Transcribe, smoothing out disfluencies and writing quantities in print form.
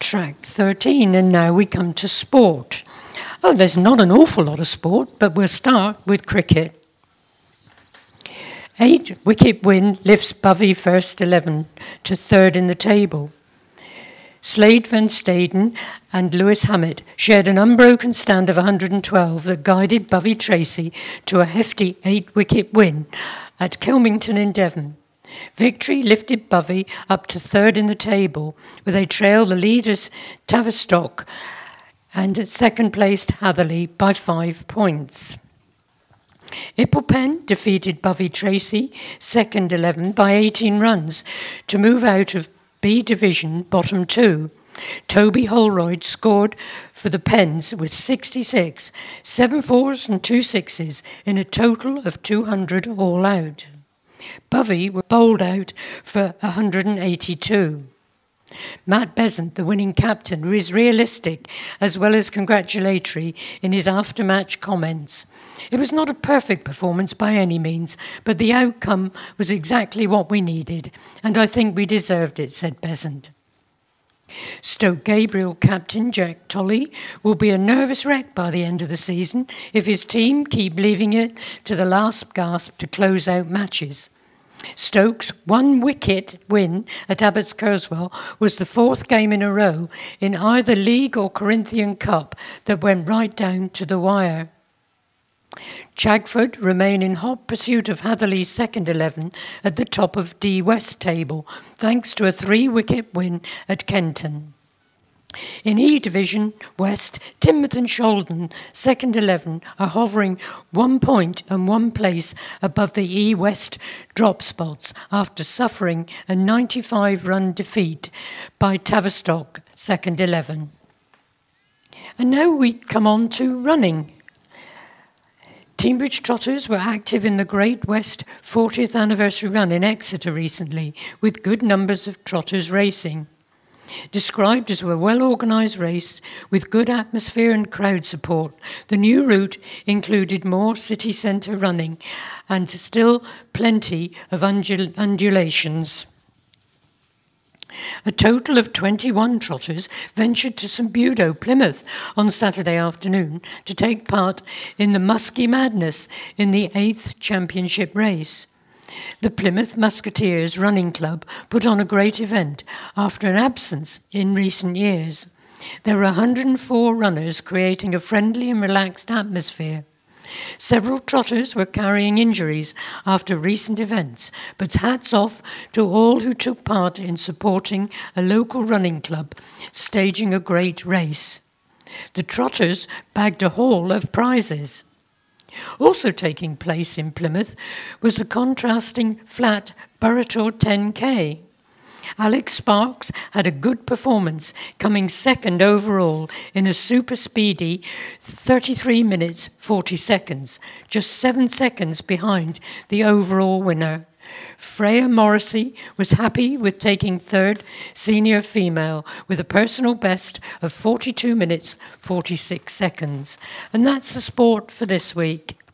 track 13, and now we come to sport. Oh, there's not an awful lot of sport, but we'll start with cricket. 8-wicket win lifts Bovey first 11 to third in the table. Slade van Staden and Lewis Hammett shared an unbroken stand of 112 that guided Bovey Tracy to a hefty 8-wicket win at Kilmington in Devon. Victory lifted Bovey up to third in the table, where they trailed the leaders Tavistock and second-placed Hatherley by 5 points. Ipplepen defeated Bovey Tracy, second 11, by 18 runs to move out of B Division bottom 2. Toby Holroyd scored for the Pens with 66, 7 fours and 2 sixes in a total of 200 all out. Bovey were bowled out for 182. Matt Besant, the winning captain, was realistic as well as congratulatory in his after-match comments. It was not a perfect performance by any means, but the outcome was exactly what we needed, and I think we deserved it, said Besant. Stoke Gabriel captain Jack Tolley will be a nervous wreck by the end of the season if his team keep leaving it to the last gasp to close out matches. Stoke's 1-wicket win at Abbots Kerswell was the 4th game in a row in either League or Corinthian Cup that went right down to the wire. Chagford remain in hot pursuit of Hatherley's second 11 at the top of D West table, thanks to a 3-wicket win at Kenton. In E Division West, Teignmouth and Sholden, second 11, are hovering 1 point and 1 place above the E West drop spots after suffering a 95-run defeat by Tavistock, second 11. And now we come on to running. Teignbridge Trotters were active in the Great West 40th anniversary run in Exeter recently, with good numbers of trotters racing. Described as a well-organised race with good atmosphere and crowd support, the new route included more city centre running and still plenty of undulations. A total of 21 trotters ventured to St Budo, Plymouth, on Saturday afternoon to take part in the Muskie Madness in the 8th championship race. The Plymouth Musketeers Running Club put on a great event after an absence in recent years. There were 104 runners creating a friendly and relaxed atmosphere. Several trotters were carrying injuries after recent events, but hats off to all who took part in supporting a local running club staging a great race. The trotters bagged a haul of prizes. Also taking place in Plymouth was the contrasting flat Burrator 10K. Alex Sparks had a good performance, coming second overall in a super speedy 33 minutes 40 seconds, just 7 seconds behind the overall winner. Freya Morrissey was happy with taking third senior female with a personal best of 42 minutes 46 seconds. And that's the sport for this week.